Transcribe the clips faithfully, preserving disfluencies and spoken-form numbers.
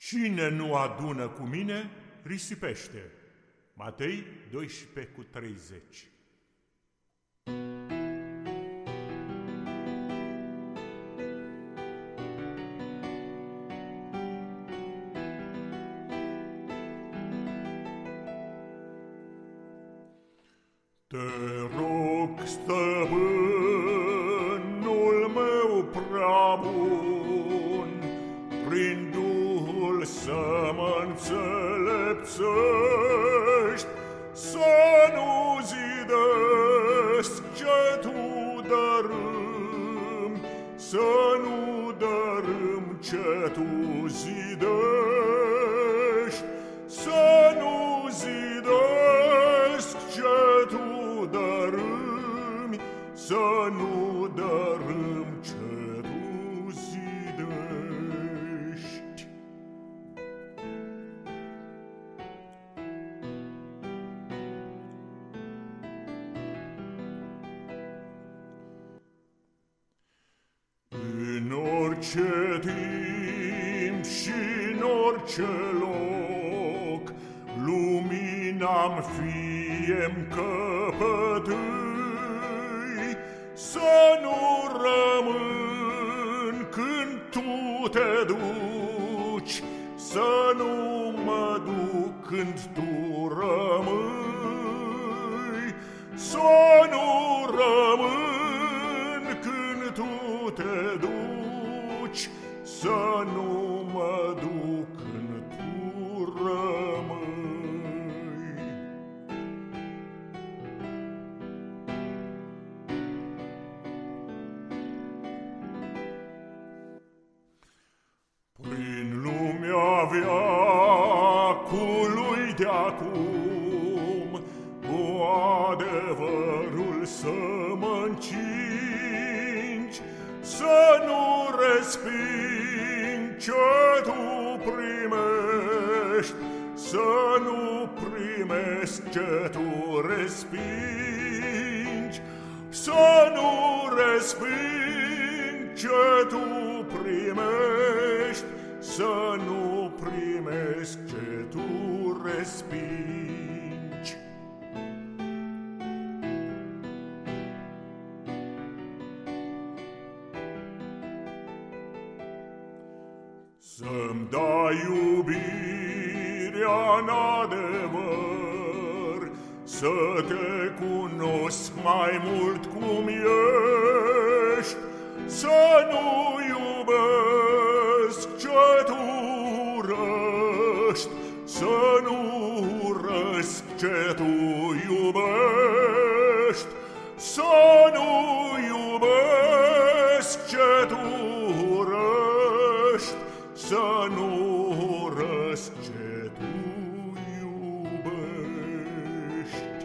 Cine nu adună cu mine, risipește. Matei doisprezece cu treizeci. Te rog, stăpânul meu prea bun, prin Duhul să mă înțelepțești, să nu zidesc ce tu dărâm, să nu dărâm ce tu zidești, să nu zidesc ce tu dărâmi, să nu dărâm ce tu zidești. În orice timp și în orice loc, lumina-mi fie-mi căpătâi, să nu rămân când tu te duci, să nu mă duc când tu rămâi, să nu rămân când tu te duci, să nu mă duc când tu rămâi. Prin lumea veacului de-acum, cu adevărul să mă încingi, să nu resping ce tu primești, să nu primesc ce tu respingi, să nu resping ce tu primești, să nu primesc ce tu respingi. Să-mi dai iubirea în adevăr, să te cunosc mai mult cum ești, să nu iubesc ce tu urăști, să nu urăsc ce tu iubești, să nu iubesc ce tu urăști, să nu urăsc ce tu iubești.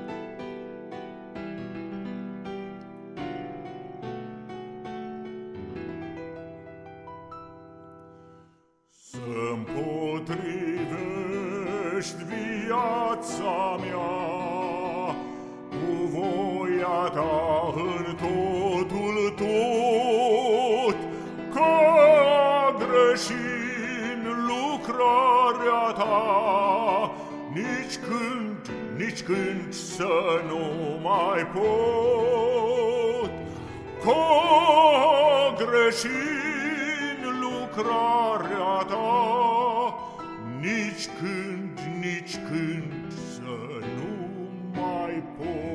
Să-mi potrivești viața mea cu voia ta în totul tot, că a greși în lucrarea ta, nici când, nici când să nu mai pot, că a greși în lucrarea ta, nici când, nici când să nu mai pot.